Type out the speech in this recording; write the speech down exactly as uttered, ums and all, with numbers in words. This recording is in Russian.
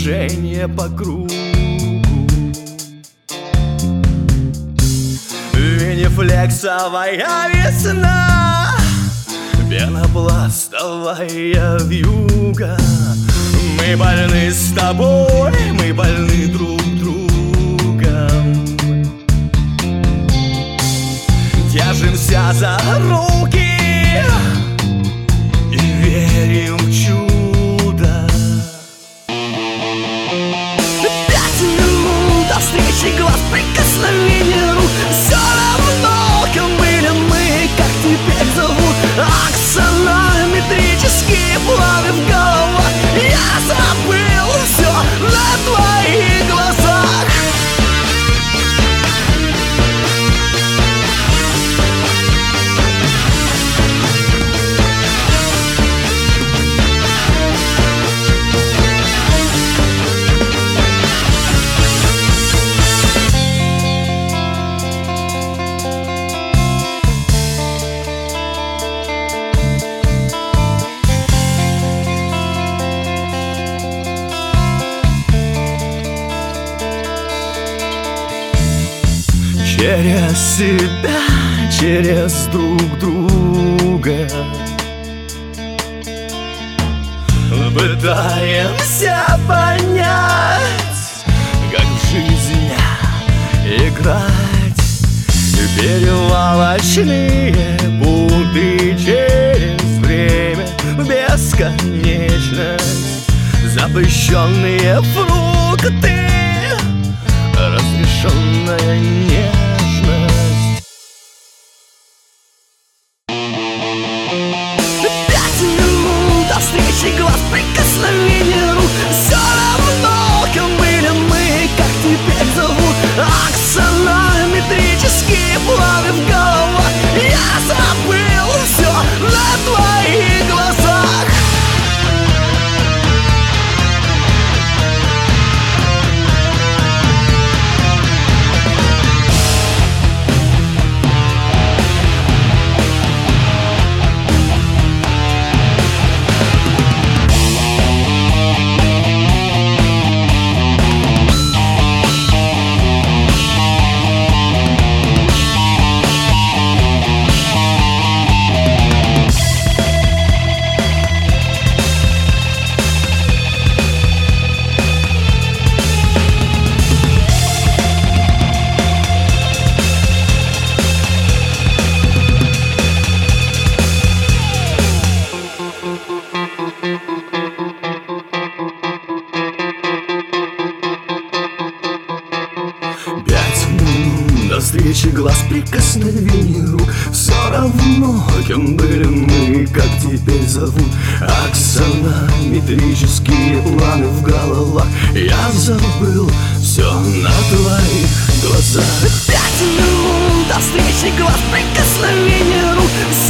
движение по кругу. Винифлексовая весна, пенопластовая вьюга. Мы больны с тобой, мы больны друг другом. Держимся за руки и верим в чудо. Пять минут до встречи глаз, прикосновение рук. Все равно, кем были мы, как теперь зовут. Аксонометрические планы в головах. Я забыл все на твоих глазах. Через себя, через друг друга пытаемся понять, как в жизнь играть. Перевалочные пути через время в бесконечность. Запрещенные фрукты, разрешенная нежность. Пять минут до встречи глаз, прикосновение рук. Все равно, кем были мы, как теперь зовут. Аксонометрические планы в головах. Я забыл все на твоих глазах. До встречи глаз, прикосновений рук. Все равно, кем были мы, как теперь зовут. Аксонометрические планы в головах. Я забыл все на твоих глазах. Пять минут до встречи глаз, прикосновения рук.